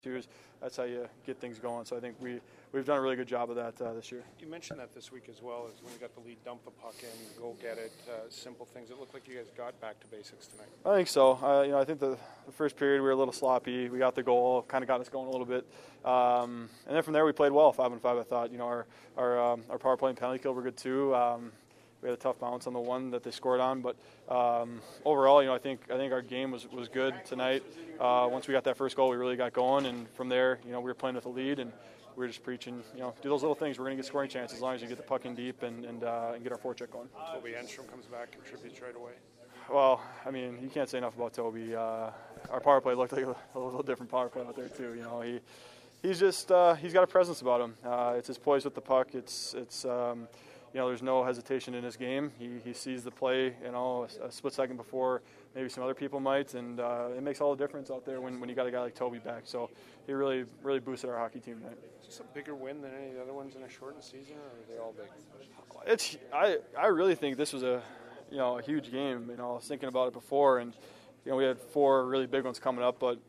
twos. That's how you get things going. So I think we've done a really good job of that this year. You mentioned that this week as well, as when you got the lead, dump the puck in, go get it, simple things. It looked like you guys got back to basics tonight. I think so. I think the first period we were a little sloppy. We got the goal, kind of got us going a little bit, and then from there we played well, 5-on-5. I thought, our power play and penalty kill were good too. We had a tough bounce on the one that they scored on, but overall, I think our game was good tonight. Once we got that first goal, we really got going, and from there, we were playing with a lead, and we were just preaching, do those little things. We're going to get scoring chances as long as you get the puck in deep and get our forecheck going. Toby Enstrom comes back, contributes right away. Well, you can't say enough about Toby. Our power play looked like a little different power play out there too. He's just he's got a presence about him. It's his poise with the puck. It's there's no hesitation in his game. He sees the play, a split second before maybe some other people might, and it makes all the difference out there when you got a guy like Toby back. So he really boosted our hockey team tonight. Is this a bigger win than any of the other ones in a shortened season, or are they all big? I really think this was a huge game. I was thinking about it before, and we had 4 really big ones coming up, but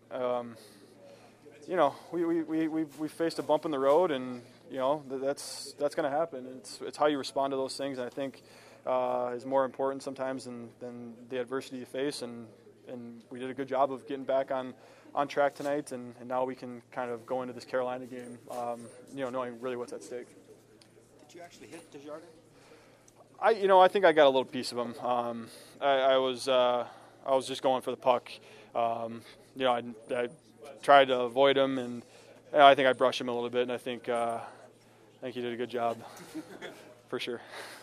we faced a bump in the road, and that's going to happen. It's how you respond to those things, and I think is more important sometimes than the adversity you face. And we did a good job of getting back on track tonight, and now we can kind of go into this Carolina game, knowing really what's at stake. Did you actually hit Desjardins? I think I got a little piece of him. I was just going for the puck. I tried to avoid him, and I think I brushed him a little bit, and I think he did a good job, for sure.